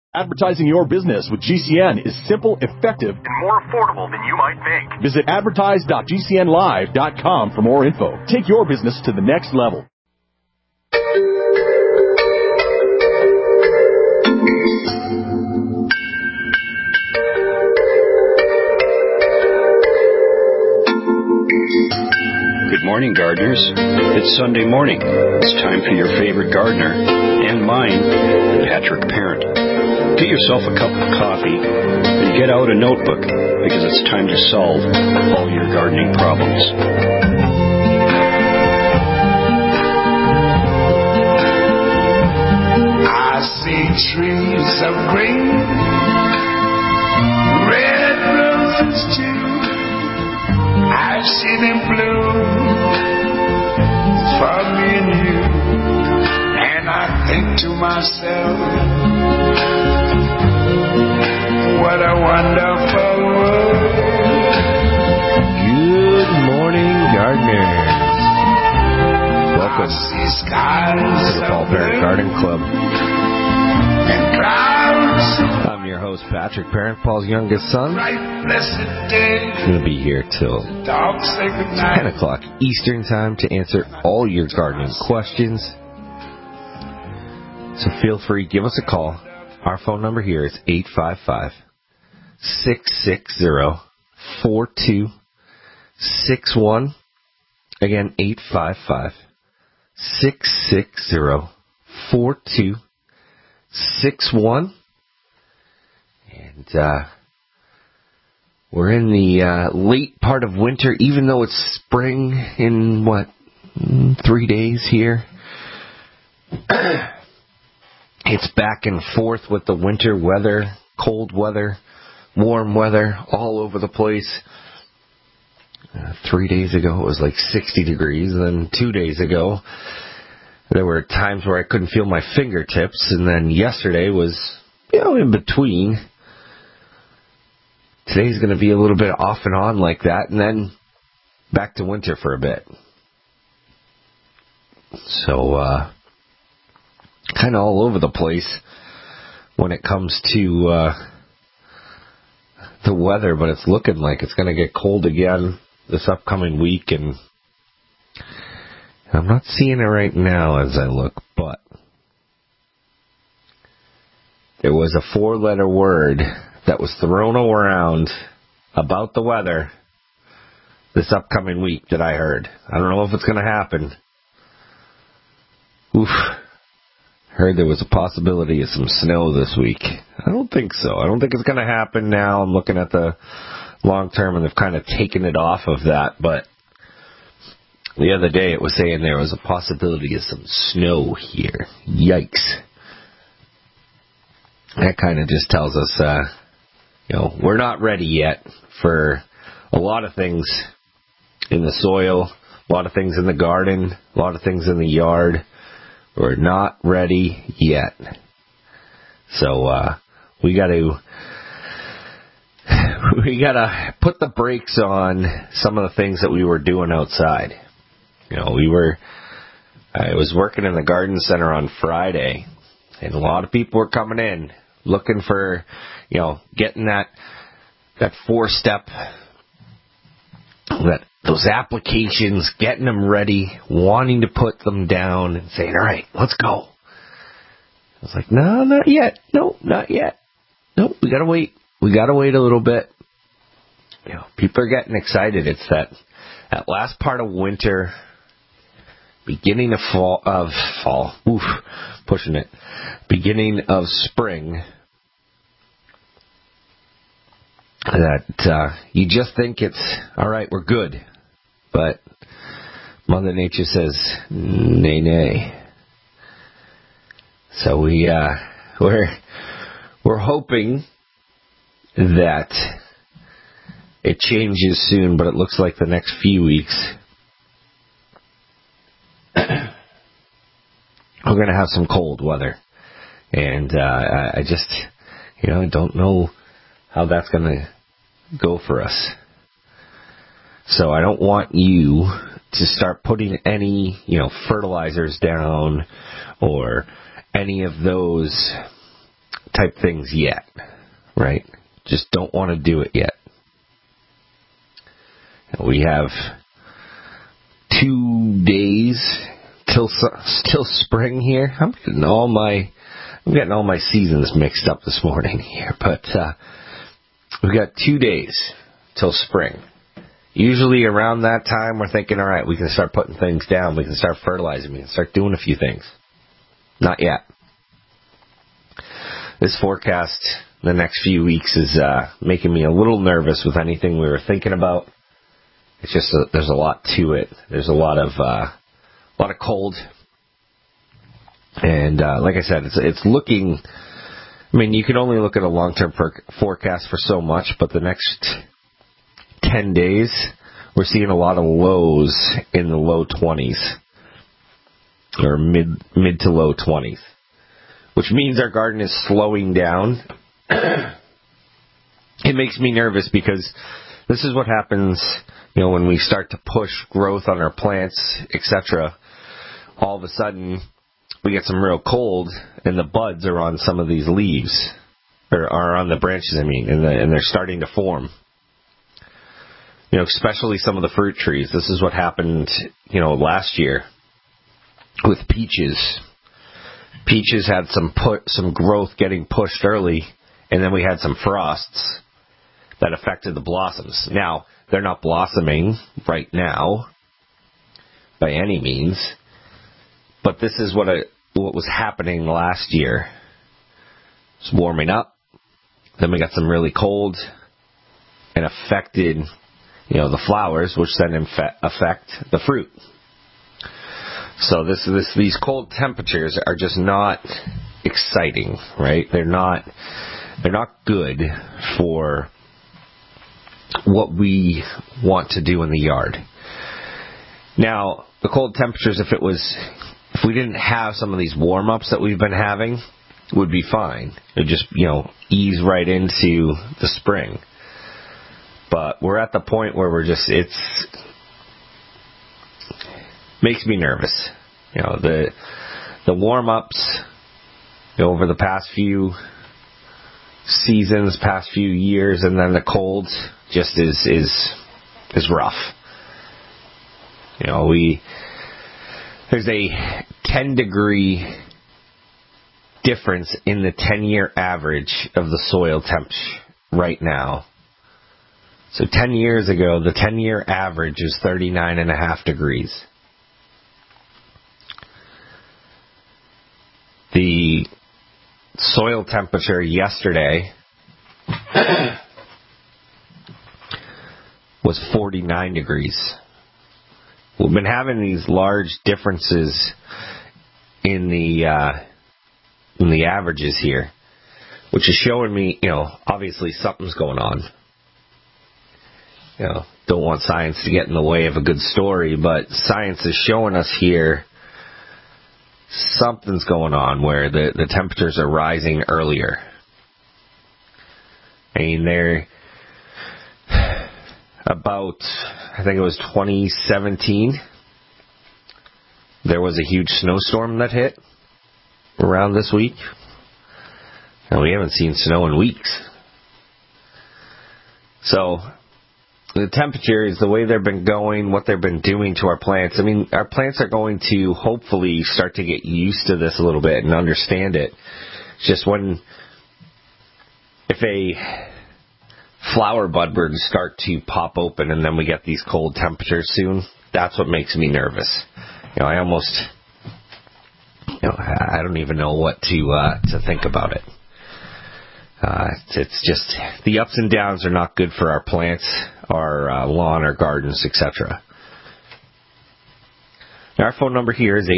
Advertising your business with GCN is simple, effective, and more affordable than you might think. Visit advertise.gcnlive.com for more info. Take your business to the next level. Good morning, gardeners. It's Sunday morning. It's time for your favorite gardener and mine, Patrick Parent. Get yourself a cup of coffee and get out a notebook because it's time to solve all your gardening problems. I see trees of green, red roses too. I've seen them bloom for me and you, and I think to myself, what a wonderful world. Good morning, gardeners. Welcome to the Paul Parent Garden Club. I'm your host, Patrick Parent, Paul's youngest son. I'm going to be here till 10 o'clock Eastern Time to answer all your gardening questions. So feel free, give us a call. Our phone number here is 855-660-4261. Again, 855-660-4261. And we're in the late part of winter, even though it's spring in, 3 days here. It's back and forth with the winter weather, cold weather, warm weather, all over the place. 3 days ago, it was like 60 degrees. And then 2 days ago, there were times where I couldn't feel my fingertips. And then yesterday was, in between. Today's going to be a little bit off and on like that. And then back to winter for a bit. So, kind of all over the place when it comes to the weather, but it's looking like it's going to get cold again this upcoming week, and I'm not seeing it right now as I look, but there was a 4-letter word that was thrown around about the weather this upcoming week that I heard. I don't know if it's going to happen. Oof. Heard there was a possibility of some snow this week. I don't think so. I don't think it's going to happen now. I'm looking at the long term, and they've kind of taken it off of that. But the other day it was saying there was a possibility of some snow here. Yikes. That kind of just tells us, we're not ready yet for a lot of things in the soil, a lot of things in the garden, a lot of things in the yard. We're not ready yet. So, we gotta put the brakes on some of the things that we were doing outside. I was working in the garden center on Friday, and a lot of people were coming in looking for, getting that 4-step, those applications, getting them ready, wanting to put them down and saying, all right, let's go. I was like, no, not yet. No, not yet. No, we gotta wait. We gotta wait a little bit. People are getting excited. It's that last part of winter, beginning of fall. Oof, pushing it. Beginning of spring. That you just think it's, all right, we're good. But Mother Nature says, nay, nay. So we're hoping that it changes soon, but it looks like the next few weeks we're going to have some cold weather. And I just, I don't know how that's going to go for us. So I don't want you to start putting any, fertilizers down or any of those type things yet, right? Just don't want to do it yet. We have 2 days till spring here. I'm getting all my seasons mixed up this morning here, but we've got 2 days till spring. Usually around that time, we're thinking, all right, we can start putting things down. We can start fertilizing. We can start doing a few things. Not yet. This forecast the next few weeks is making me a little nervous with anything we were thinking about. It's just there's a lot to it. There's a lot of cold, and like I said, it's looking. I mean, you can only look at a long-term forecast for so much, but the next 10 days, we're seeing a lot of lows in the low 20s, or mid to low 20s, which means our garden is slowing down. It makes me nervous because this is what happens, when we start to push growth on our plants, etc. All of a sudden, we get some real cold, and the buds are on some of these leaves, or are on the branches, and they're starting to form. Especially some of the fruit trees. This is what happened, last year with peaches. Peaches had some growth getting pushed early, and then we had some frosts that affected the blossoms. Now, they're not blossoming right now by any means, but this is what was happening last year. It's warming up, then we got some really cold, and affected, the flowers, which then affect the fruit. So these cold temperatures are just not exciting, right? They're not good for what we want to do in the yard. Now, the cold temperatures, if we didn't have some of these warm-ups that we've been having, would be fine. It would just, ease right into the spring. But we're at the point where it's makes me nervous. The warm-ups over the past few seasons, past few years, and then the cold just is rough. There's a 10-degree difference in the 10-year average of the soil temps right now. So 10 years ago, the 10-year average is 39.5 degrees. The soil temperature yesterday was 49 degrees. We've been having these large differences in the averages here, which is showing me, obviously something's going on. Don't want science to get in the way of a good story, but science is showing us here something's going on where the temperatures are rising earlier. They're about, I think it was 2017, there was a huge snowstorm that hit around this week. And we haven't seen snow in weeks. So the temperatures, the way they've been going, what they've been doing to our plants, our plants are going to hopefully start to get used to this a little bit and understand it. It's just if a flower bud were to start to pop open and then we get these cold temperatures soon, that's what makes me nervous. I almost, I don't even know what to think about it. It's just, the ups and downs are not good for our plants, our lawn, our gardens, etc. Our phone number here is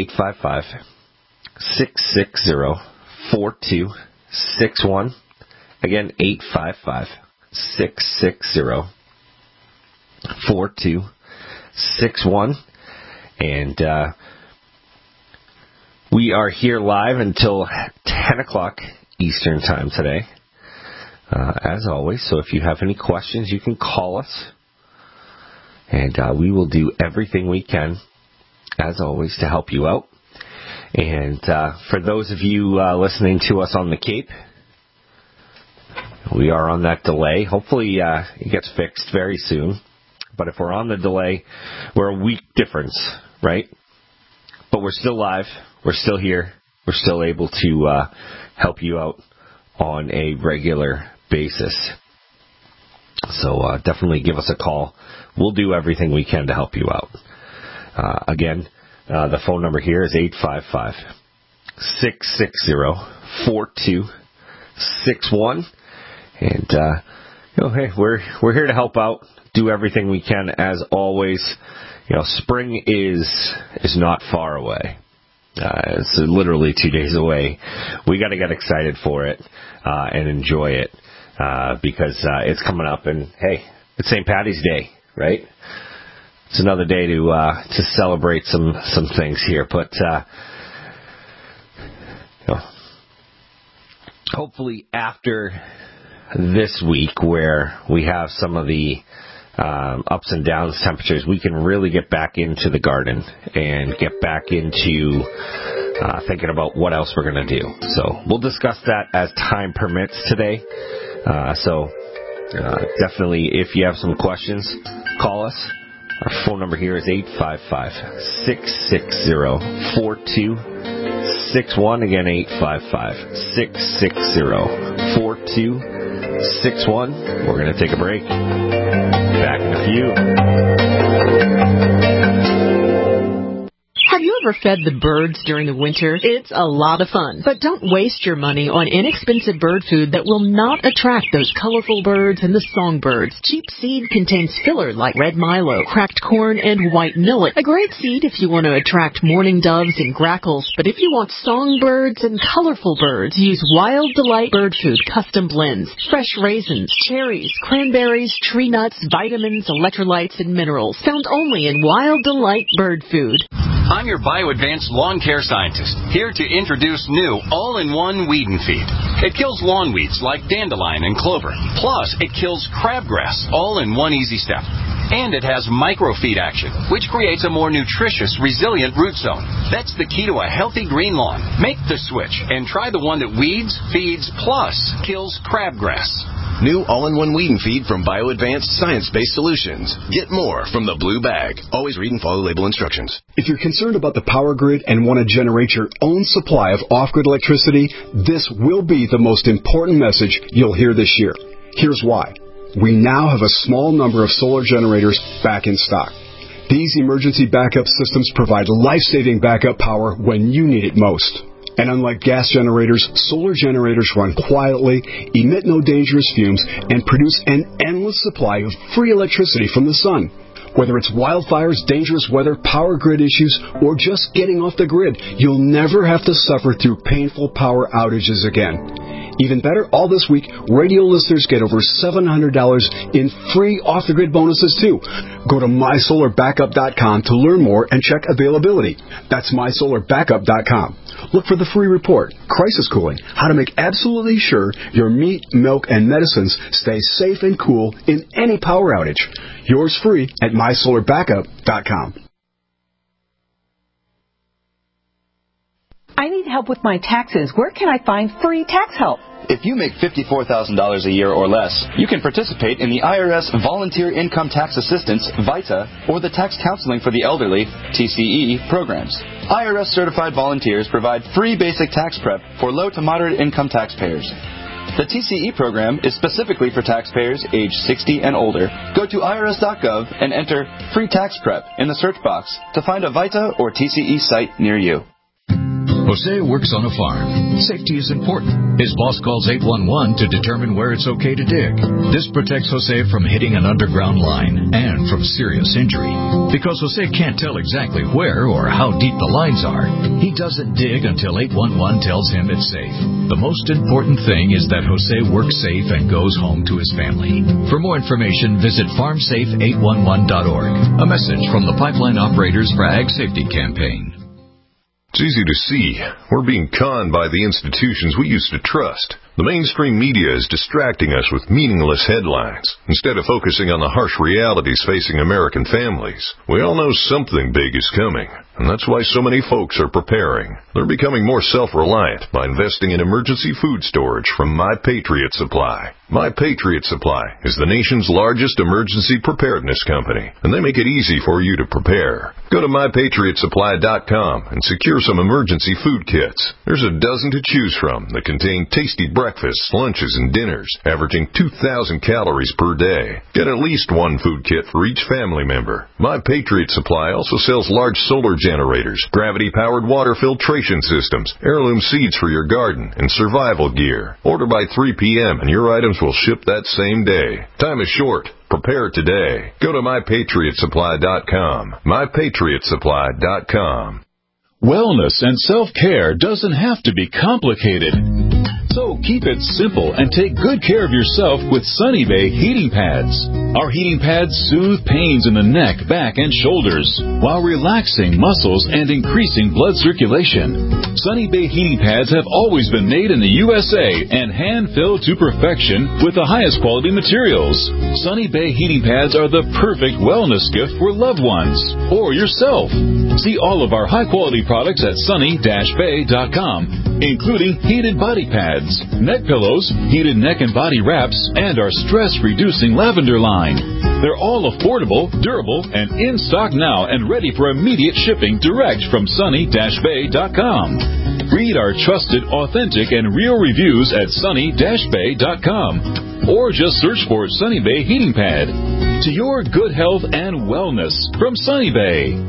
855-660-4261. Again, 855-660-4261. And we are here live until 10 o'clock Eastern Time today. As always, so if you have any questions, you can call us, and we will do everything we can, as always, to help you out. And for those of you listening to us on the Cape, we are on that delay. Hopefully it gets fixed very soon. But if we're on the delay, we're a week difference, right? But we're still live. We're still here. We're still able to help you out on a regular basis. So definitely give us a call. We'll do everything we can to help you out. Again, the phone number here is 855-660-4261. And, hey, we're here to help out, do everything we can as always. Spring is not far away. It's literally 2 days away. We got to get excited for it and enjoy it because it's coming up. And hey, it's St. Paddy's Day, right? It's another day to celebrate some things here. But hopefully after this week, where we have some of the ups and downs temperatures, we can really get back into the garden and get back into thinking about what else we're going to do. So we'll discuss that as time permits today. Definitely, if you have some questions, call us. Our phone number here is 855-660-4261. Again, 855-660-4261. We're going to take a break. Back in a few. Have you ever fed the birds during the winter? It's a lot of fun. But don't waste your money on inexpensive bird food that will not attract those colorful birds and the songbirds. Cheap seed contains filler like red milo, cracked corn, and white millet. A great seed if you want to attract mourning doves and grackles. But if you want songbirds and colorful birds, use Wild Delight Bird Food Custom Blends. Fresh raisins, cherries, cranberries, tree nuts, vitamins, electrolytes, and minerals. Found only in Wild Delight Bird Food. I'm your BioAdvanced lawn care scientist, here to introduce new all-in-one weed and feed. It kills lawn weeds like dandelion and clover. Plus, it kills crabgrass, all in one easy step. And it has microfeed action, which creates a more nutritious, resilient root zone. That's the key to a healthy green lawn. Make the switch and try the one that weeds, feeds, plus kills crabgrass. New all-in-one weed and feed from BioAdvanced science-based solutions. Get more from the blue bag. Always read and follow label instructions. If you're concerned about the power grid and want to generate your own supply of off-grid electricity, this will be the most important message you'll hear this year. Here's why. We now have a small number of solar generators back in stock. These emergency backup systems provide life-saving backup power when you need it most. And unlike gas generators, solar generators run quietly, emit no dangerous fumes, and produce an endless supply of free electricity from the sun. Whether it's wildfires, dangerous weather, power grid issues, or just getting off the grid, you'll never have to suffer through painful power outages again. Even better, all this week, radio listeners get over $700 in free off-the-grid bonuses, too. Go to MySolarBackup.com to learn more and check availability. That's MySolarBackup.com. Look for the free report, Crisis Cooling, how to make absolutely sure your meat, milk, and medicines stay safe and cool in any power outage. Yours free at MySolarBackup.com. I need help with my taxes. Where can I find free tax help? If you make $54,000 a year or less, you can participate in the IRS Volunteer Income Tax Assistance, VITA, or the Tax Counseling for the Elderly, TCE, programs. IRS-certified volunteers provide free basic tax prep for low to moderate income taxpayers. The TCE program is specifically for taxpayers age 60 and older. Go to irs.gov and enter Free Tax Prep in the search box to find a VITA or TCE site near you. Jose works on a farm. Safety is important. His boss calls 811 to determine where it's okay to dig. This protects Jose from hitting an underground line and from serious injury. Because Jose can't tell exactly where or how deep the lines are, he doesn't dig until 811 tells him it's safe. The most important thing is that Jose works safe and goes home to his family. For more information, visit farmsafe811.org. A message from the Pipeline Operators for Ag Safety Campaign. It's easy to see. We're being conned by the institutions we used to trust. The mainstream media is distracting us with meaningless headlines instead of focusing on the harsh realities facing American families. We all know something big is coming, and that's why so many folks are preparing. They're becoming more self-reliant by investing in emergency food storage from My Patriot Supply. My Patriot Supply is the nation's largest emergency preparedness company, and they make it easy for you to prepare. Go to MyPatriotSupply.com and secure some emergency food kits. There's a dozen to choose from that contain tasty breakfasts, lunches, and dinners, averaging 2,000 calories per day. Get at least one food kit for each family member. My Patriot Supply also sells large solar generators, gravity-powered water filtration systems, heirloom seeds for your garden, and survival gear. Order by 3 p.m. and your items will ship that same day. Time is short. Prepare today. Go to MyPatriotSupply.com. MyPatriotSupply.com. Wellness and self-care doesn't have to be complicated. So keep it simple and take good care of yourself with Sunny Bay heating pads. Our heating pads soothe pains in the neck, back, and shoulders while relaxing muscles and increasing blood circulation. Sunny Bay heating pads have always been made in the USA and hand-filled to perfection with the highest quality materials. Sunny Bay heating pads are the perfect wellness gift for loved ones or yourself. See all of our high-quality products at sunny-bay.com, including heated body pads, neck pillows, heated neck and body wraps, and our stress-reducing lavender line. They're all affordable, durable, and in stock now and ready for immediate shipping direct from sunny-bay.com. Read our trusted, authentic, and real reviews at sunny-bay.com, or just search for Sunny Bay Heating Pad. To your good health and wellness from Sunny Bay.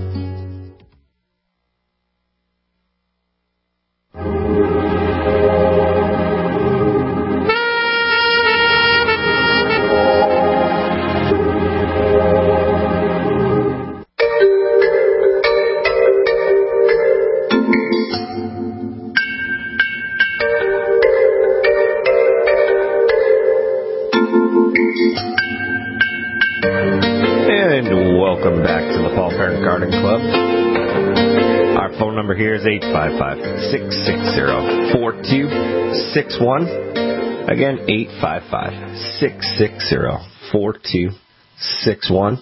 Here is 855-660-4261. Again, 855-660-4261.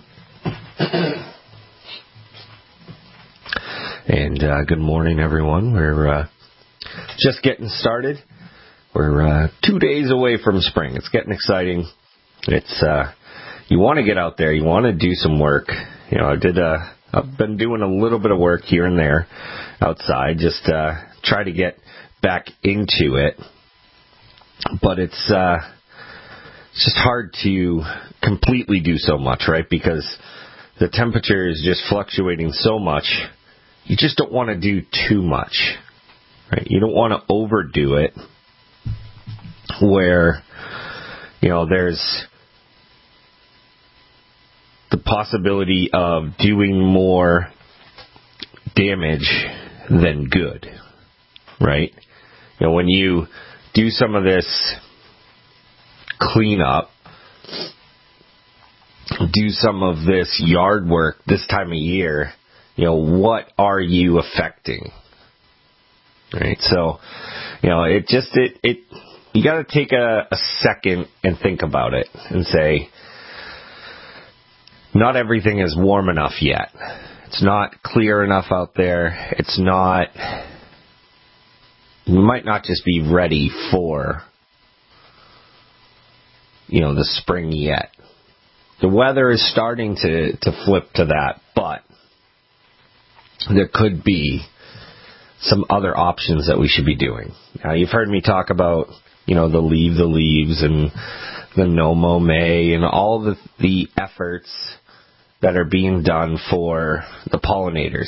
And good morning, everyone. We're just getting started. We're 2 days away from spring. It's getting exciting. It's you want to get out there. You want to do some work. You know, I've been doing a little bit of work here and there outside, just try to get back into it. But it's just hard to completely do so much, right? Because the temperature is just fluctuating so much. You just don't want to do too much, right? You don't want to overdo it where, you know, there's the possibility of doing more damage than good, right? You know, when you do some of this cleanup, do some of this yard work this time of year, you know, what are you affecting? Right? So, you know, you got to take a second and think about it and say, not everything is warm enough yet. It's not clear enough out there. It's not, we might not just be ready for, you know, the spring yet. The weather is starting to flip to that, but there could be some other options that we should be doing. Now, you've heard me talk about, you know, the Leave the Leaves and the No Mow May and all the efforts that are being done for the pollinators.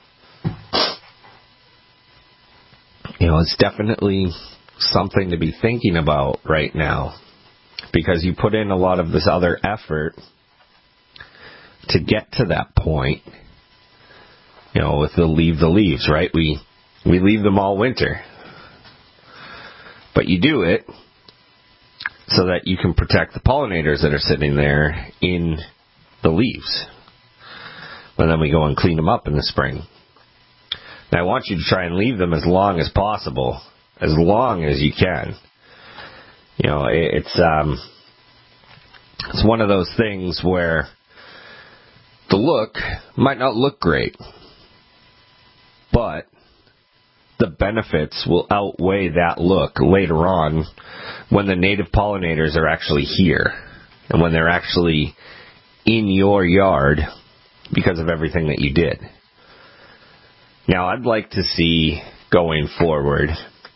You know, it's definitely something to be thinking about right now, because you put in a lot of this other effort to get to that point. You know, with the Leave the Leaves, right? We leave them all winter. But you do it so that you can protect the pollinators that are sitting there in the leaves. But then we go and clean them up in the spring. And I want you to try and leave them as long as possible, as long as you can. It's one of those things where the look might not look great, but the benefits will outweigh that look later on when the native pollinators are actually here and when they're actually in your yard because of everything that you did. Now, I'd like to see going forward,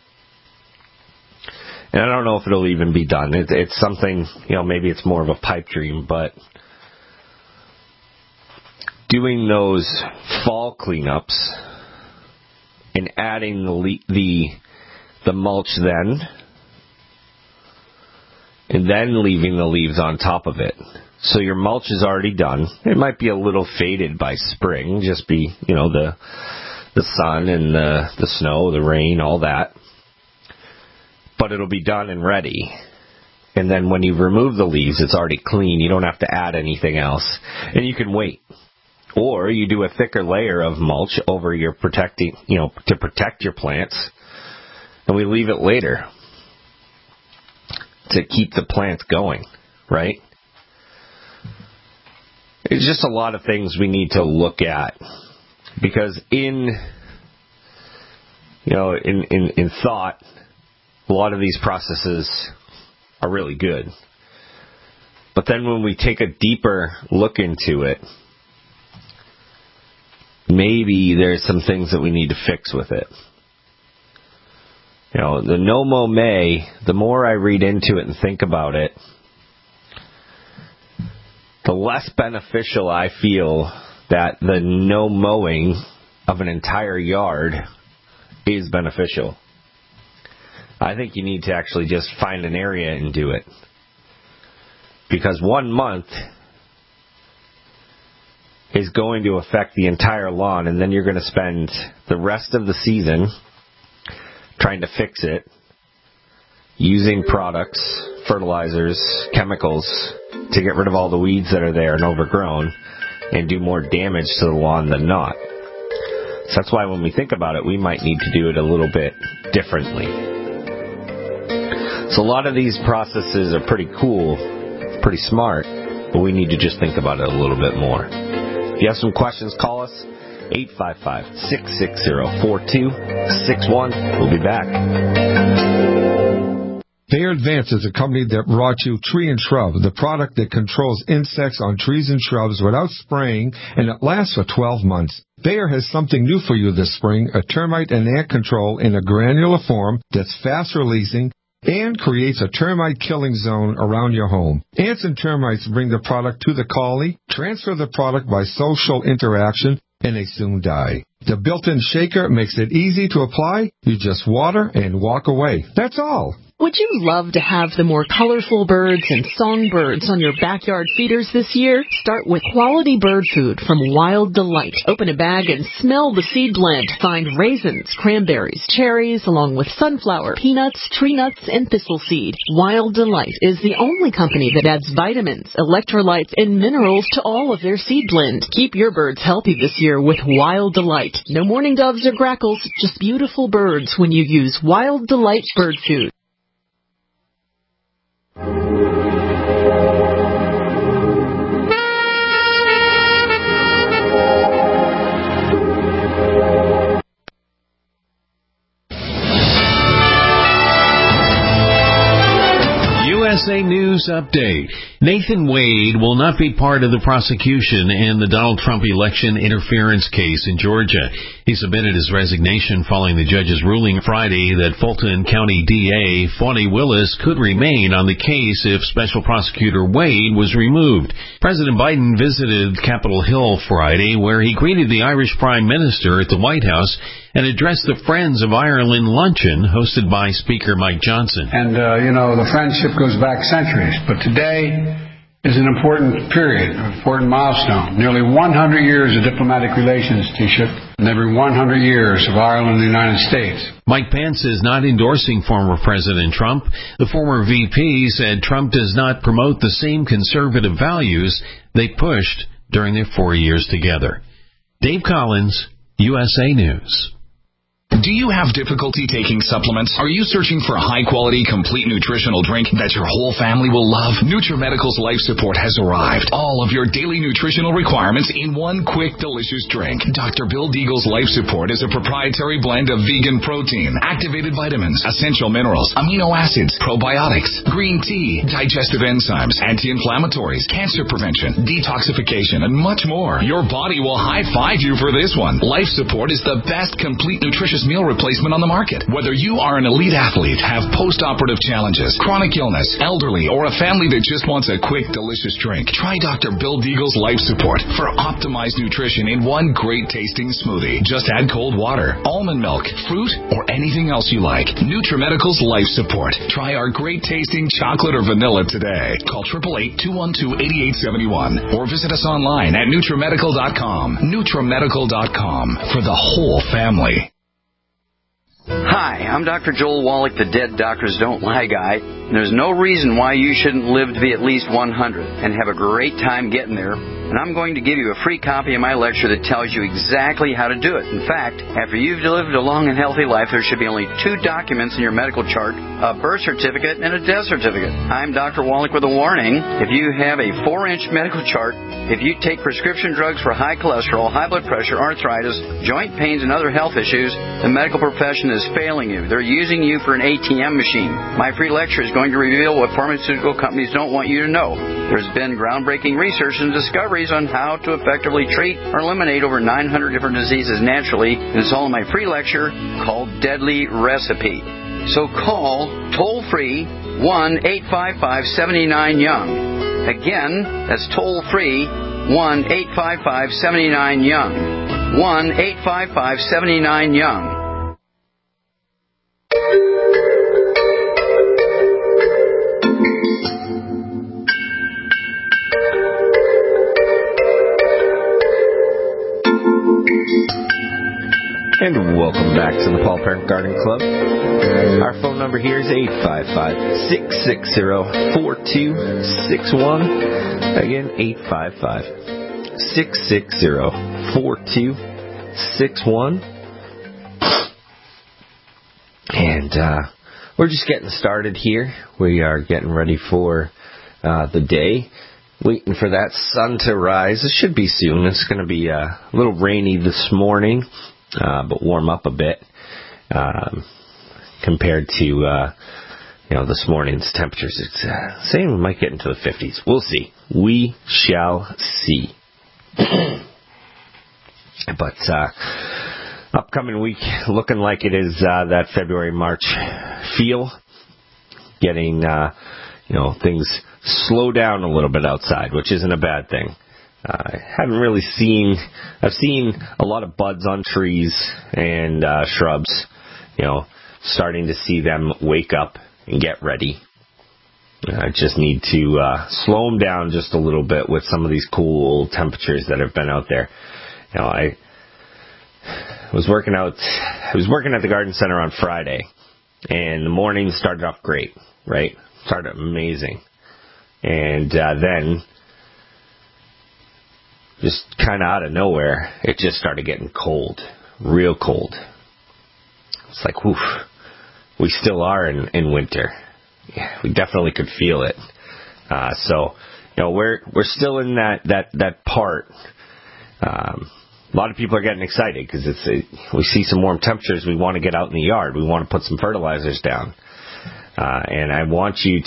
and I don't know if it'll even be done. It's something, maybe it's more of a pipe dream, but doing those fall cleanups and adding the mulch then, and then leaving the leaves on top of it. So your mulch is already done. It might be a little faded by spring, just be, the sun and the snow, the rain, all that. But it'll be done and ready. And then when you remove the leaves, it's already clean. You don't have to add anything else. And you can wait. Or you do a thicker layer of mulch over your protecting, to protect your plants. And we leave it later to keep the plants going, right? It's just a lot of things we need to look at. Because in thought, a lot of these processes are really good. But then when we take a deeper look into it, maybe there's some things that we need to fix with it. The no mow May, the more I read into it and think about it, the less beneficial I feel that the no mowing of an entire yard is beneficial. I think you need to actually just find an area and do it. Because 1 month is going to affect the entire lawn, and then you're going to spend the rest of the season trying to fix it, using products, fertilizers, chemicals to get rid of all the weeds that are there and overgrown, and do more damage to the lawn than not. So that's why when we think about it, we might need to do it a little bit differently. So a lot of these processes are pretty cool, pretty smart, but we need to just think about it a little bit more. If you have some questions, call us, 855-660-4261. We'll be back. Bayer Advance is a company that brought you Tree and Shrub, the product that controls insects on trees and shrubs without spraying, and it lasts for 12 months. Bayer has something new for you this spring, a termite and ant control in a granular form that's fast releasing and creates a termite killing zone around your home. Ants and termites bring the product to the colony, transfer the product by social interaction, and they soon die. The built-in shaker makes it easy to apply. You just water and walk away. That's all. Would you love to have the more colorful birds and songbirds on your backyard feeders this year? Start with quality bird food from Wild Delight. Open a bag and smell the seed blend. Find raisins, cranberries, cherries, along with sunflower, peanuts, tree nuts, and thistle seed. Wild Delight is the only company that adds vitamins, electrolytes, and minerals to all of their seed blend. Keep your birds healthy this year with Wild Delight. No mourning doves or grackles, just beautiful birds when you use Wild Delight bird food. USA News Update. Nathan Wade will not be part of the prosecution in the Donald Trump election interference case in Georgia. He submitted his resignation following the judge's ruling Friday that Fulton County DA Fonnie Willis could remain on the case if Special Prosecutor Wade was removed. President Biden visited Capitol Hill Friday, where he greeted the Irish Prime Minister at the White House and addressed the Friends of Ireland luncheon hosted by Speaker Mike Johnson. And, the friendship goes back centuries, but today is an important period, an important milestone. Nearly 100 years of diplomatic relations, Taoiseach, and every 100 years of Ireland and the United States. Mike Pence is not endorsing former President Trump. The former VP said Trump does not promote the same conservative values they pushed during their 4 years together. Dave Collins, USA News. Do you have difficulty taking supplements? Are you searching for a high-quality, complete nutritional drink that your whole family will love? NutriMedical's Life Support has arrived. All of your daily nutritional requirements in one quick, delicious drink. Dr. Bill Deagle's Life Support is a proprietary blend of vegan protein, activated vitamins, essential minerals, amino acids, probiotics, green tea, digestive enzymes, anti-inflammatories, cancer prevention, detoxification, and much more. Your body will high-five you for this one. Life Support is the best complete nutritious meal replacement on the market. Whether you are an elite athlete, have post-operative challenges, chronic illness, elderly, or a family that just wants a quick, delicious drink, try Dr. Bill Deagle's Life Support for optimized nutrition in one great-tasting smoothie. Just add cold water, almond milk, fruit, or anything else you like. NutriMedical's Life Support. Try our great-tasting chocolate or vanilla today. Call 888-212-8871 or visit us online at NutriMedical.com. NutriMedical.com for the whole family. Hi, I'm Dr. Joel Wallach, the Dead Doctors Don't Lie guy. And there's no reason why you shouldn't live to be at least 100 and have a great time getting there. And I'm going to give you a free copy of my lecture that tells you exactly how to do it. In fact, after you've lived a long and healthy life, there should be only 2 documents in your medical chart, a birth certificate and a death certificate. I'm Dr. Wallach with a warning. If you have a 4-inch medical chart, if you take prescription drugs for high cholesterol, high blood pressure, arthritis, joint pains, and other health issues, the medical profession is failing you. They're using you for an ATM machine. My free lecture is going to reveal what pharmaceutical companies don't want you to know. There's been groundbreaking research and discoveries on how to effectively treat or eliminate over 900 different diseases naturally, and it's all in my free lecture called Deadly Recipe. So call toll-free 1-855-79-YOUNG. Again, that's toll-free 1-855-79-YOUNG. 1-855-79-YOUNG. And welcome back to the Paul Parent Garden Club. Our phone number here is 855-660-4261. Again, 855-660-4261. And we're just getting started here. We are getting ready for the day. Waiting for that sun to rise. It should be soon. It's going to be a little rainy this morning. But warm up a bit compared to this morning's temperatures. It's saying we might get into the 50s. We'll see. We shall see. But upcoming week looking like it is that February-March feel. Getting things slow down a little bit outside, which isn't a bad thing. I've seen a lot of buds on trees and shrubs, starting to see them wake up and get ready. I just need to slow them down just a little bit with some of these cool temperatures that have been out there. I was working at the garden center on Friday, and the morning started off great, right? Started amazing. And then just kind of out of nowhere, it just started getting cold, real cold. It's like, woof, we still are in winter. Yeah, we definitely could feel it. So we're still in that part. A lot of people are getting excited because we see some warm temperatures. We want to get out in the yard. We want to put some fertilizers down, and I want you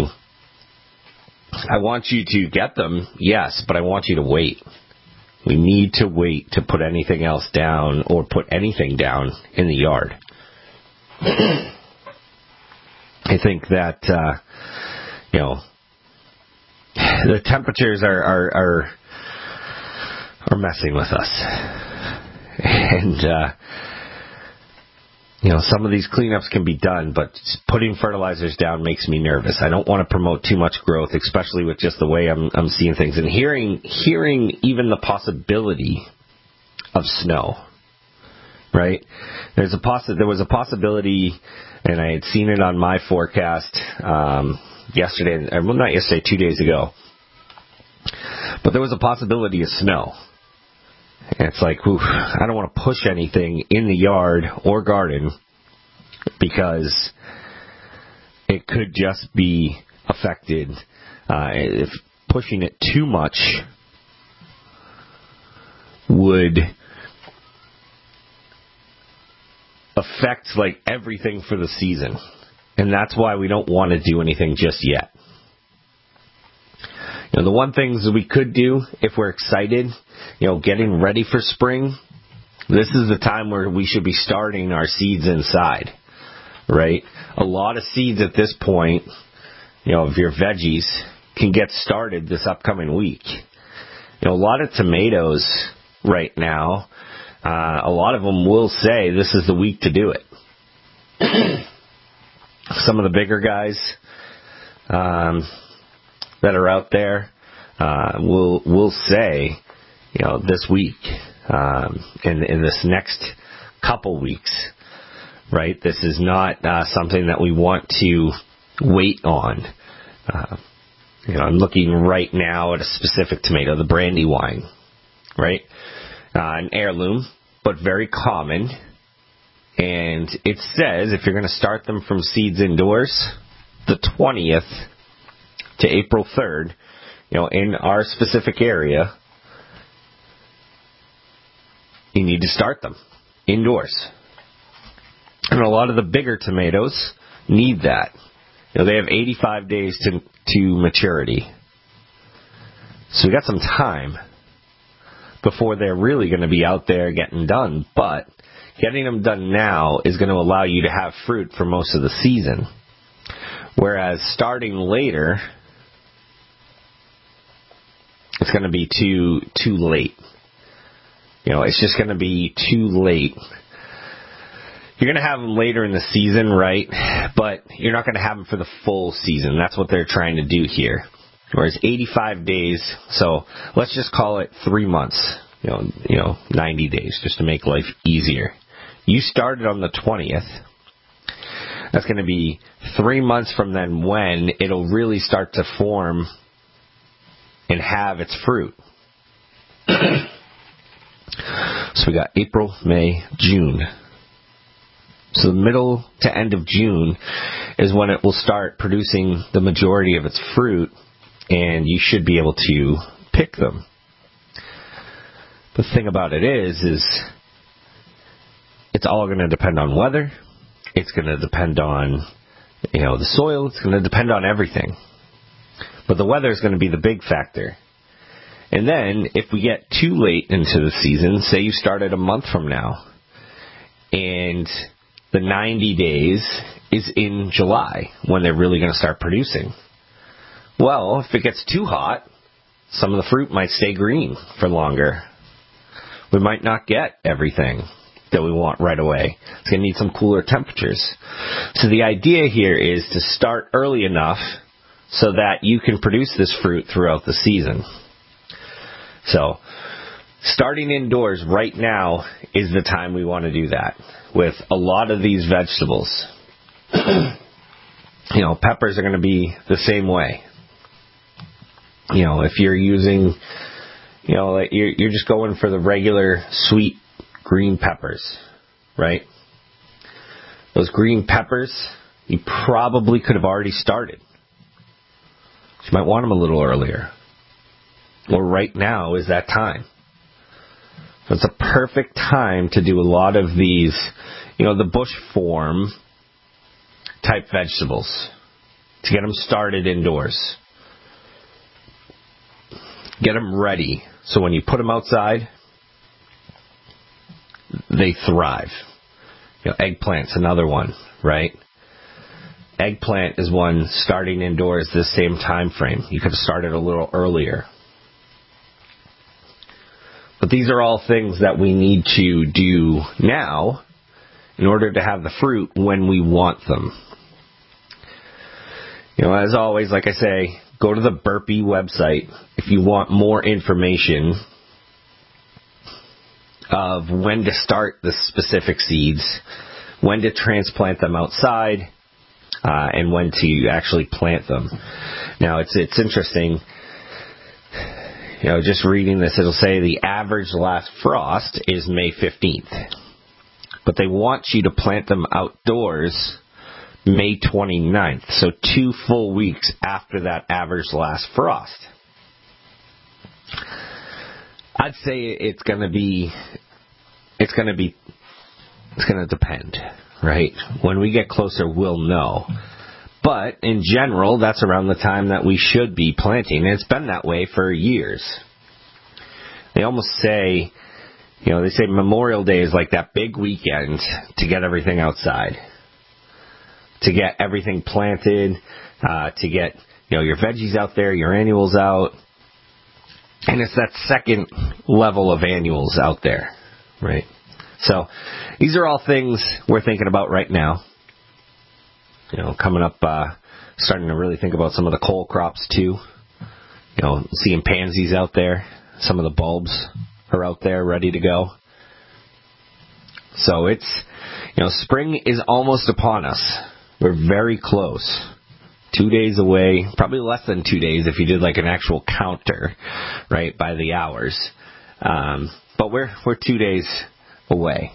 to get them, yes, but I want you to wait. We need to wait to put anything else down or put anything down in the yard. I think that, the temperatures are messing with us. And, some of these cleanups can be done, but putting fertilizers down makes me nervous. I don't want to promote too much growth, especially with just the way I'm seeing things. And hearing even the possibility of snow, right? There was a possibility, and I had seen it on my forecast yesterday, well, not yesterday, 2 days ago. But there was a possibility of snow. And it's like, oof, I don't want to push anything in the yard or garden because it could just be affected. If pushing it too much would affect like everything for the season. And that's why we don't want to do anything just yet. You know, the one things we could do if we're excited, you know, getting ready for spring, this is the time where we should be starting our seeds inside, right? A lot of seeds at this point, you know, of your veggies can get started this upcoming week. You know, a lot of tomatoes right now, a lot of them will say this is the week to do it. Some of the bigger guys that are out there will say, you know, this week, in this next couple weeks, right? This is not something that we want to wait on. You know, I'm looking right now at a specific tomato, the Brandywine, right? An heirloom, but very common. And it says if you're going to start them from seeds indoors, the 20th to April 3rd, you know, in our specific area, you need to start them indoors. And a lot of the bigger tomatoes need that. You know, they have 85 days to maturity. So we got some time before they're really going to be out there getting done. But getting them done now is going to allow you to have fruit for most of the season. Whereas starting later, it's going to be too late. You know, it's just going to be too late. You're going to have them later in the season, right? But you're not going to have them for the full season. That's what they're trying to do here. Whereas 85 days, so let's just call it 3 months, you know, 90 days, just to make life easier. You started on the 20th. That's going to be 3 months from then when it'll really start to form and have its fruit. So we got April, May, June. So the middle to end of June is when it will start producing the majority of its fruit, and you should be able to pick them. The thing about it is it's all going to depend on weather. It's going to depend on, you know, the soil. It's going to depend on everything. But the weather is going to be the big factor. And then if we get too late into the season, say you started a month from now, and the 90 days is in July when they're really going to start producing. Well, if it gets too hot, some of the fruit might stay green for longer. We might not get everything that we want right away. It's going to need some cooler temperatures. So the idea here is to start early enough so that you can produce this fruit throughout the season. So starting indoors right now is the time we want to do that with a lot of these vegetables. You know, peppers are going to be the same way. You know, if you're using, you know, you're just going for the regular sweet green peppers, right? Those green peppers, you probably could have already started. You might want them a little earlier. Or right now is that time. So it's a perfect time to do a lot of these, you know, the bush form type vegetables, to get them started indoors. Get them ready so when you put them outside, they thrive. You know, eggplant's another one, right? Eggplant is one starting indoors this same time frame. You could have started a little earlier. But these are all things that we need to do now in order to have the fruit when we want them. You know, as always, like I say, go to the Burpee website if you want more information of when to start the specific seeds, when to transplant them outside, and when to actually plant them. Now, it's interesting. just reading this, it'll say the average last frost is May 15th. But they want you to plant them outdoors May 29th, so 2 full weeks after that average last frost. I'd say it's going to depend, right? When we get closer, we'll know. But in general, that's around the time that we should be planting. And it's been that way for years. They almost say, they say Memorial Day is like that big weekend to get everything outside, to get everything planted, to get, your veggies out there, your annuals out. And it's that second level of annuals out there, right? So these are all things we're thinking about right now. Coming up, starting to really think about some of the cole crops too. Seeing pansies out there. Some of the bulbs are out there ready to go. So it's, spring is almost upon us. We're very close. 2 days away, probably less than 2 days if you did like an actual counter, right, by the hours. But we're 2 days away.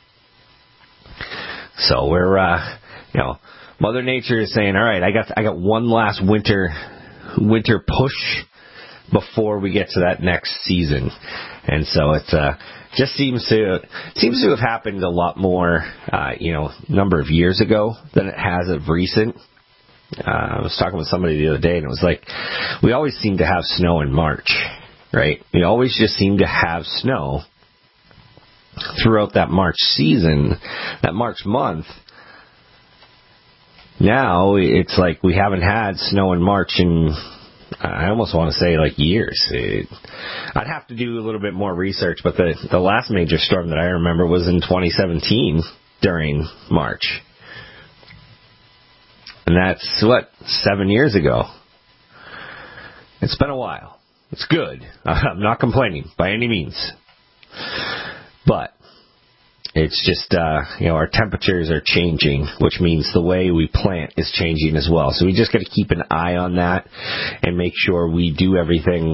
So we're, Mother Nature is saying, all right, I got one last winter push before we get to that next season. And so it just seems to have happened a lot more, number of years ago than it has of recent. I was talking with somebody the other day, and it was like, we always seem to have snow in March, right? We always just seem to have snow throughout that March season, that March month. Now, it's like we haven't had snow in March in, I almost want to say, like, years. I'd have to do a little bit more research, but the last major storm that I remember was in 2017 during March. And that's, 7 years ago. It's been a while. It's good. I'm not complaining by any means. But it's just, our temperatures are changing, which means the way we plant is changing as well. So we just got to keep an eye on that and make sure we do everything.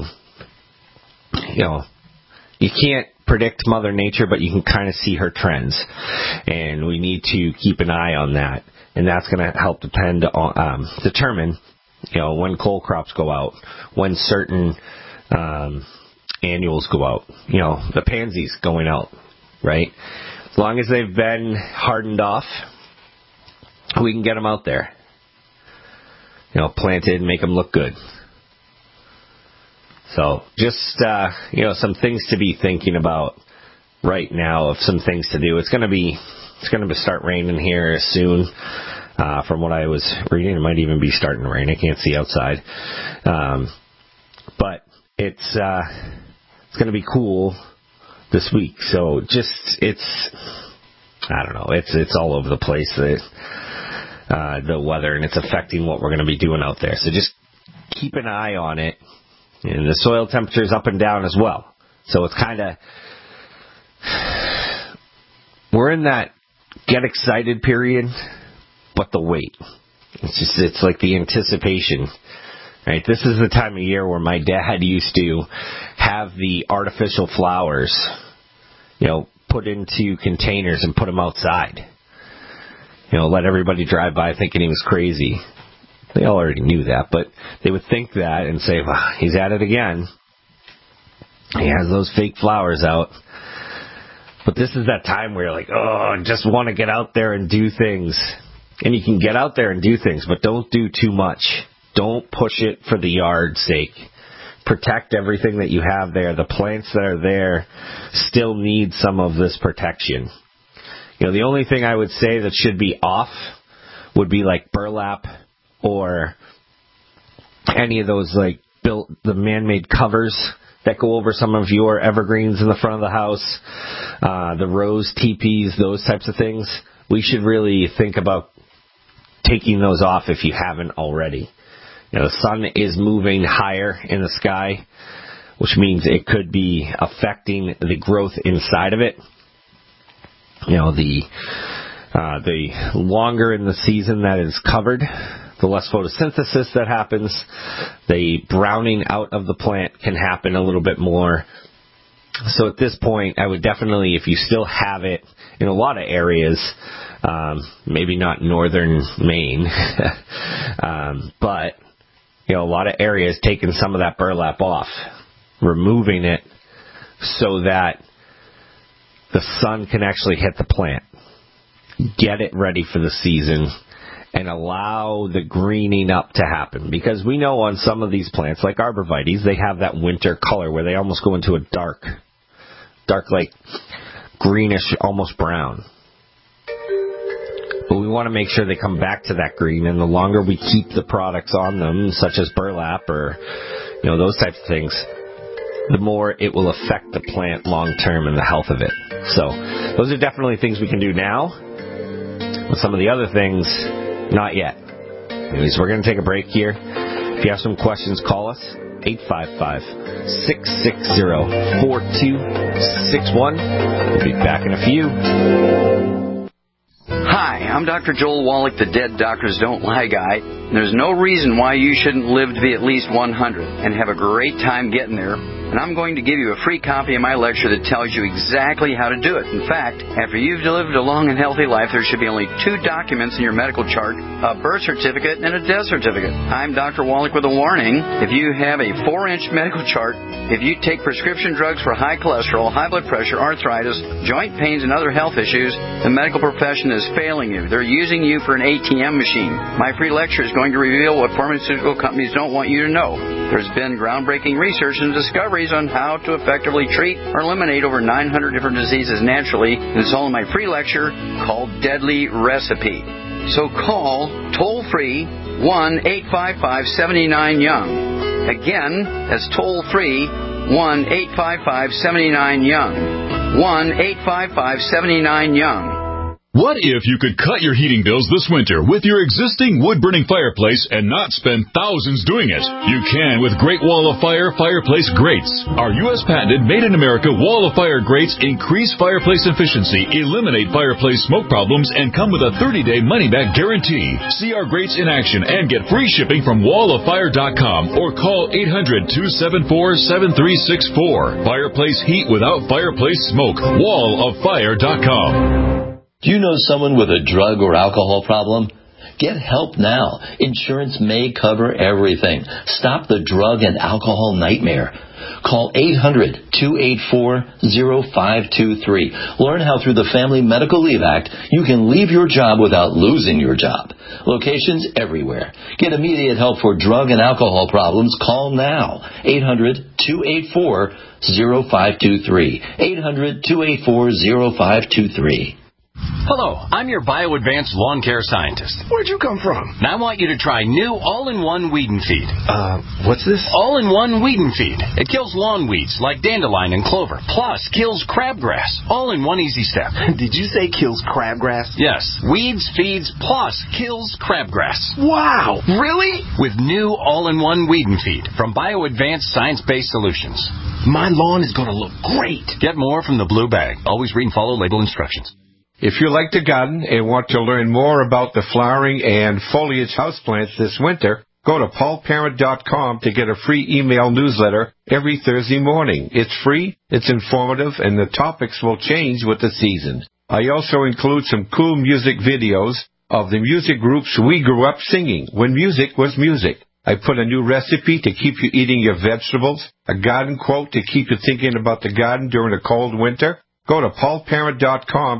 You can't predict Mother Nature, but you can kind of see her trends. And we need to keep an eye on that. And that's going to help determine, when cole crops go out, when certain annuals go out, the pansies going out, right? As long as they've been hardened off, we can get them out there, planted and make them look good. So just, some things to be thinking about right now, of some things to do. It's going to start raining here soon. From what I was reading, it might even be starting to rain. I can't see outside. But it's going to be cool this week. So I don't know. It's all over the place, the weather, and it's affecting what we're going to be doing out there. So just keep an eye on it. And the soil temperature is up and down as well. So it's kind of, we're in that get excited period, but the wait. It's like the anticipation, right? This is the time of year where my dad used to have the artificial flowers, put into containers and put them outside. Let everybody drive by thinking he was crazy. They all already knew that, but they would think that and say, well, he's at it again. He has those fake flowers out. But this is that time where you're like, oh, I just want to get out there and do things. And you can get out there and do things, but don't do too much. Don't push it for the yard's sake. Protect everything that you have there. The plants that are there still need some of this protection. The only thing I would say that should be off would be like burlap or any of those the man-made covers that go over some of your evergreens in the front of the house, the rose teepees, those types of things. We should really think about taking those off if you haven't already. The sun is moving higher in the sky, which means it could be affecting the growth inside of it. The longer in the season that is covered, the less photosynthesis that happens. The browning out of the plant can happen a little bit more. So at this point, I would definitely, if you still have it in a lot of areas, maybe not northern Maine, but a lot of areas, taking some of that burlap off, removing it so that the sun can actually hit the plant, get it ready for the season, and allow the greening up to happen. Because we know on some of these plants, like arborvitaes, they have that winter color where they almost go into a dark like greenish, almost brown. But we want to make sure they come back to that green, and the longer we keep the products on them, such as burlap or those types of things, the more it will affect the plant long term and the health of it. So those are definitely things we can do now. But some of the other things, not yet. Anyways, we're going to take a break here. If you have some questions, call us. 855-660-4261. We'll be back in a few. Hi, I'm Dr. Joel Wallach, the Dead Doctors Don't Lie guy. There's no reason why you shouldn't live to be at least 100 and have a great time getting there. And I'm going to give you a free copy of my lecture that tells you exactly how to do it. In fact, after you've lived a long and healthy life, there should be only 2 documents in your medical chart, a birth certificate and a death certificate. I'm Dr. Wallach with a warning. If you have a 4-inch medical chart, if you take prescription drugs for high cholesterol, high blood pressure, arthritis, joint pains, and other health issues, the medical profession is failing you. They're using you for an ATM machine. My free lecture is going to reveal what pharmaceutical companies don't want you to know. There's been groundbreaking research and discoveries on how to effectively treat or eliminate over 900 different diseases naturally. And it's all in my free lecture called Deadly Recipe. So call toll-free 1-855-79-YOUNG. Again, that's toll-free 1-855-79-YOUNG. 1-855-79-YOUNG. What if you could cut your heating bills this winter with your existing wood-burning fireplace and not spend thousands doing it? You can with Great Wall of Fire fireplace grates. Our U.S. patented made-in-America Wall of Fire grates increase fireplace efficiency, eliminate fireplace smoke problems, and come with a 30-day money-back guarantee. See our grates in action and get free shipping from walloffire.com or call 800-274-7364. Fireplace heat without fireplace smoke. walloffire.com. Do you know someone with a drug or alcohol problem? Get help now. Insurance may cover everything. Stop the drug and alcohol nightmare. Call 800-284-0523. Learn how through the Family Medical Leave Act you can leave your job without losing your job. Locations everywhere. Get immediate help for drug and alcohol problems. Call now. 800-284-0523. 800-284-0523. Hello, I'm your BioAdvanced lawn care scientist. Where'd you come from? And I want you to try new all-in-one weed and feed. What's this? All-in-one weed and feed. It kills lawn weeds like dandelion and clover, plus kills crabgrass, all in one easy step. Did you say kills crabgrass? Yes, weeds, feeds, plus kills crabgrass. Wow, really? With new all-in-one weed and feed from BioAdvanced Science-Based Solutions. My lawn is going to look great. Get more from the blue bag. Always read and follow label instructions. If you like to garden and want to learn more about the flowering and foliage houseplants this winter, go to paulparent.com to get a free email newsletter every Thursday morning. It's free, it's informative, and the topics will change with the season. I also include some cool music videos of the music groups we grew up singing when music was music. I put a new recipe to keep you eating your vegetables, a garden quote to keep you thinking about the garden during a cold winter. Go to paulparent.com.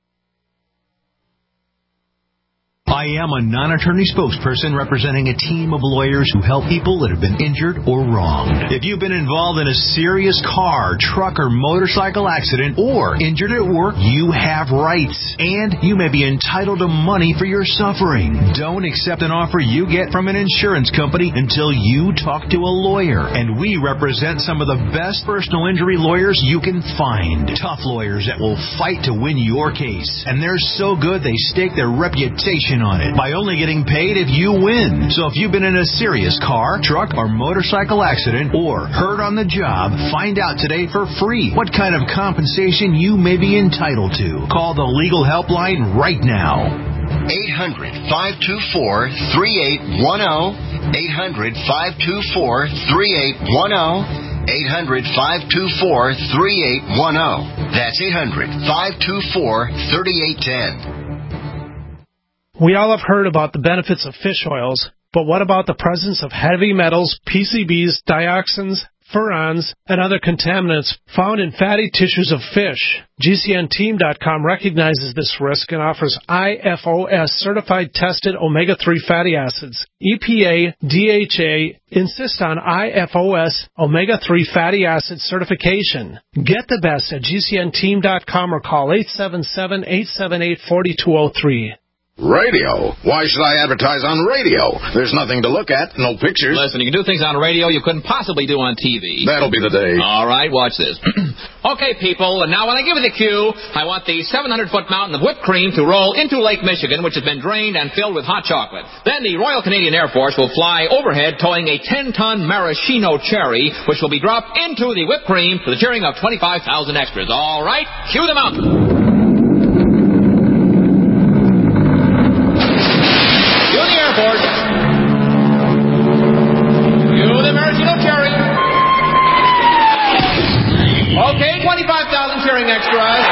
I am a non-attorney spokesperson representing a team of lawyers who help people that have been injured or wronged. If you've been involved in a serious car, truck, or motorcycle accident or injured at work, you have rights, and you may be entitled to money for your suffering. Don't accept an offer you get from an insurance company until you talk to a lawyer, and we represent some of the best personal injury lawyers you can find. Tough lawyers that will fight to win your case, and they're so good they stake their reputation on it by only getting paid if you win. So if you've been in a serious car, truck, or motorcycle accident or hurt on the job, find out today for free what kind of compensation you may be entitled to. Call the legal helpline right now. 800-524-3810. 800-524-3810. 800-524-3810. That's 800-524-3810. We all have heard about the benefits of fish oils, but what about the presence of heavy metals, PCBs, dioxins, furans, and other contaminants found in fatty tissues of fish? GCNteam.com recognizes this risk and offers IFOS certified tested omega-3 fatty acids. EPA, DHA insist on IFOS omega-3 fatty acid certification. Get the best at GCNteam.com or call 877-878-4203. Radio? Why should I advertise on radio? There's nothing to look at, no pictures. Listen, you can do things on radio you couldn't possibly do on TV. That'll be the day. All right, watch this. Okay, people, and now when I give you the cue, I want the 700-foot mountain of whipped cream to roll into Lake Michigan, which has been drained and filled with hot chocolate. Then the Royal Canadian Air Force will fly overhead towing a 10-ton maraschino cherry, which will be dropped into the whipped cream to the cheering of 25,000 extras. All right, cue them up. Okay, 25,000 cheering extras.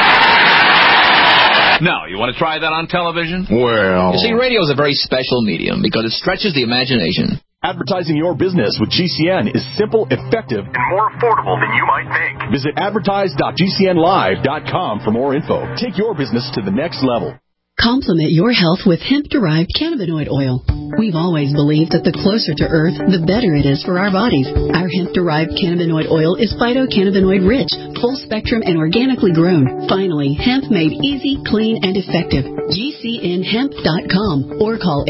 Now, you want to try that on television? Well... You see, radio is a very special medium because it stretches the imagination. Advertising your business with GCN is simple, effective, and more affordable than you might think. Visit advertise.gcnlive.com for more info. Take your business to the next level. Complement your health with hemp-derived cannabinoid oil. We've always believed that the closer to Earth, the better it is for our bodies. Our hemp-derived cannabinoid oil is phytocannabinoid-rich, full-spectrum, and organically grown. Finally, hemp made easy, clean, and effective. GCNhemp.com or call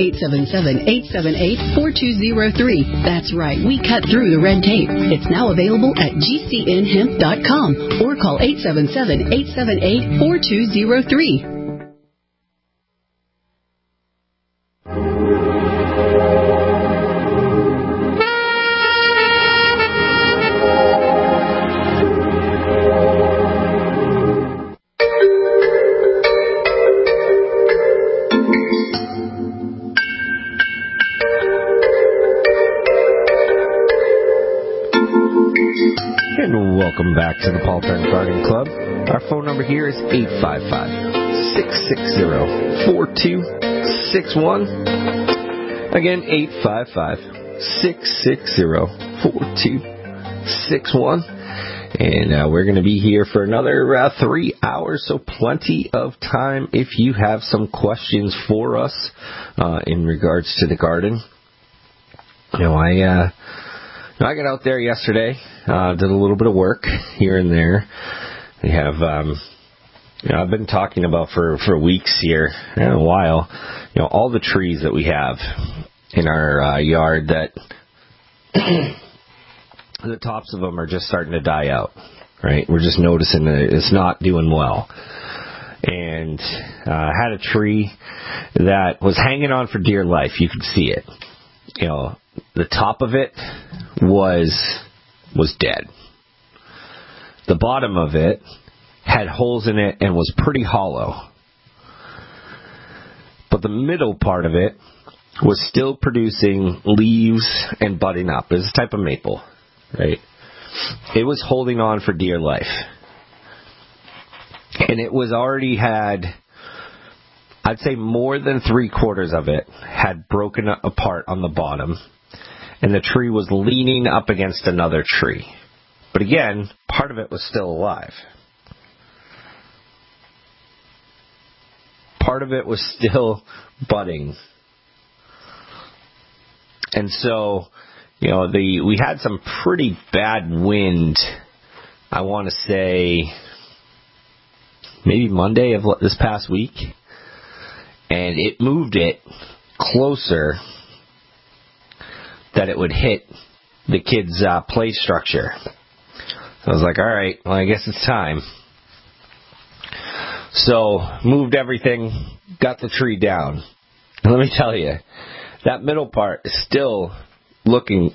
877-878-4203. That's right, we cut through the red tape. It's now available at GCNhemp.com or call 877-878-4203. Welcome back to the Paul Trent Garden Club. Our phone number here is 855-660-4261. Again, 855-660-4261. And we're going to be here for another 3 hours, so plenty of time if you have some questions for us in regards to the garden. You know, I got out there yesterday, did a little bit of work here and there. We have, I've been talking about for weeks here, a while, all the trees that we have in our yard that the tops of them are just starting to die out, right? We're just noticing that it's not doing well. And I had a tree that was hanging on for dear life. You could see it. The top of it was dead. The bottom of it had holes in it and was pretty hollow. But the middle part of it was still producing leaves and budding up. It was a type of maple, right? It was holding on for dear life. And it was already had, I'd say more than 3/4 of it had broken apart on the bottom. And the tree was leaning up against another tree. But again, part of it was still alive. Part of it was still budding. And so, we had some pretty bad wind, I want to say, maybe Monday of this past week. And it moved it closer that it would hit the kids' play structure. So I was like, all right, well, I guess it's time. So moved everything, got the tree down. And let me tell you, that middle part is still looking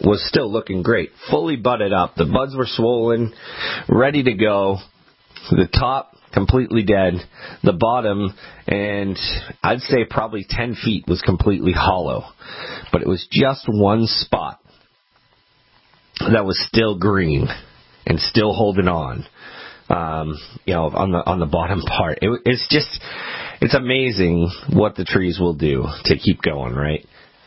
great. Fully budded up. The buds were swollen, ready to go. The top completely dead. The bottom, and I'd say probably 10 feet, was completely hollow. But it was just one spot that was still green and still holding on. On the bottom part. It's amazing what the trees will do to keep going, right?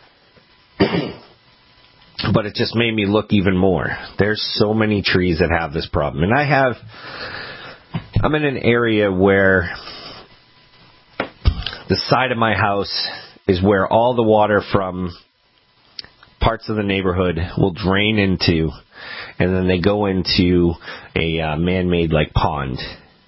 But it just made me look even more. There's so many trees that have this problem. And I'm in an area where the side of my house is where all the water from parts of the neighborhood will drain into, and then they go into a man-made like pond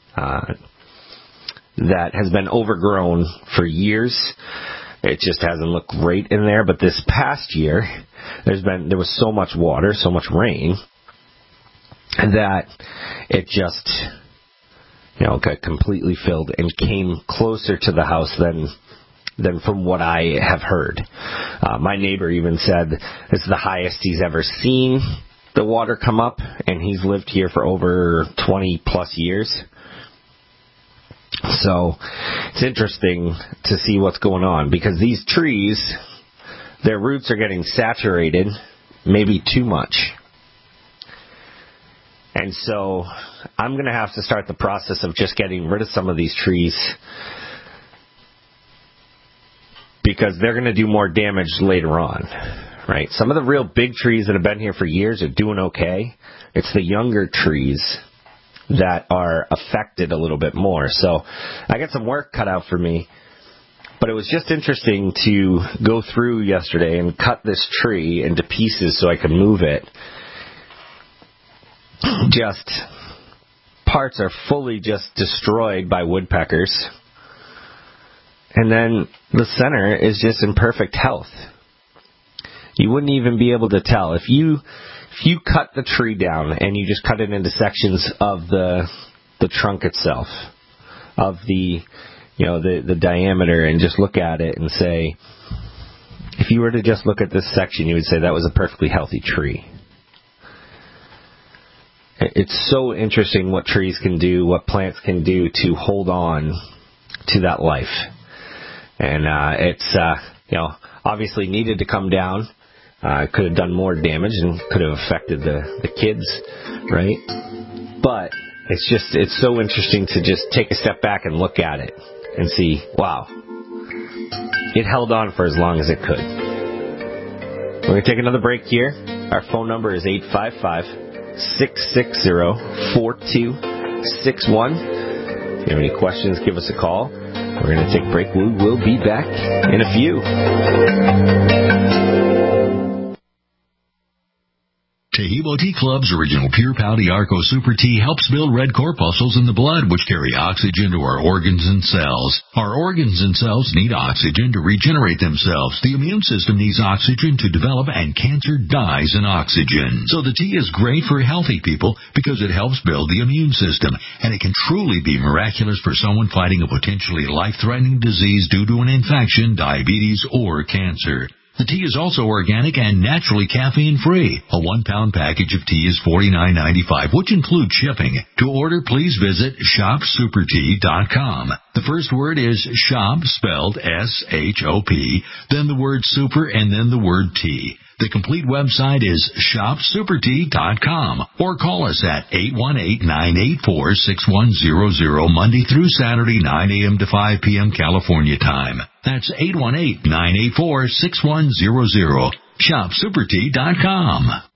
that has been overgrown for years. It just hasn't looked great in there. But this past year, there was so much water, so much rain, that it just got completely filled and came closer to the house than from what I have heard. My neighbor even said this is the highest he's ever seen the water come up, and he's lived here for over 20 plus years. So it's interesting to see what's going on, because these trees, their roots are getting saturated, maybe too much. And so I'm going to have to start the process of just getting rid of some of these trees, because they're going to do more damage later on, right? Some of the real big trees that have been here for years are doing okay. It's the younger trees that are affected a little bit more. So I got some work cut out for me. But it was just interesting to go through yesterday and cut this tree into pieces so I could move it. Just parts are fully just destroyed by woodpeckers. And then the center is just in perfect health. You wouldn't even be able to tell. If you cut the tree down and you just cut it into sections of the trunk itself, of the diameter, and just look at it and say, if you were to just look at this section, you would say that was a perfectly healthy tree. It's so interesting what trees can do, what plants can do to hold on to that life. And it's obviously needed to come down. Could have done more damage and could have affected the kids, right? But it's so interesting to just take a step back and look at it and see, wow, it held on for as long as it could. We're going to take another break here. Our phone number is 855-660-4261. If you have any questions, give us a call. We're going to take a break. We will be back in a few. Taheebo Tea Club's original Pure Pouty Arco Super Tea helps build red corpuscles in the blood, which carry oxygen to our organs and cells. Our organs and cells need oxygen to regenerate themselves. The immune system needs oxygen to develop, and cancer dies in oxygen. So the tea is great for healthy people because it helps build the immune system, and it can truly be miraculous for someone fighting a potentially life-threatening disease due to an infection, diabetes, or cancer. The tea is also organic and naturally caffeine-free. A 1-pound package of tea is $49.95, which includes shipping. To order, please visit shopsupertea.com. The first word is shop, spelled S-H-O-P, then the word super, and then the word tea. The complete website is shopsupertea.com, or call us at 818-984-6100, Monday through Saturday, 9 a.m. to 5 p.m. California time. That's 818-984-6100. Shopsupertea.com.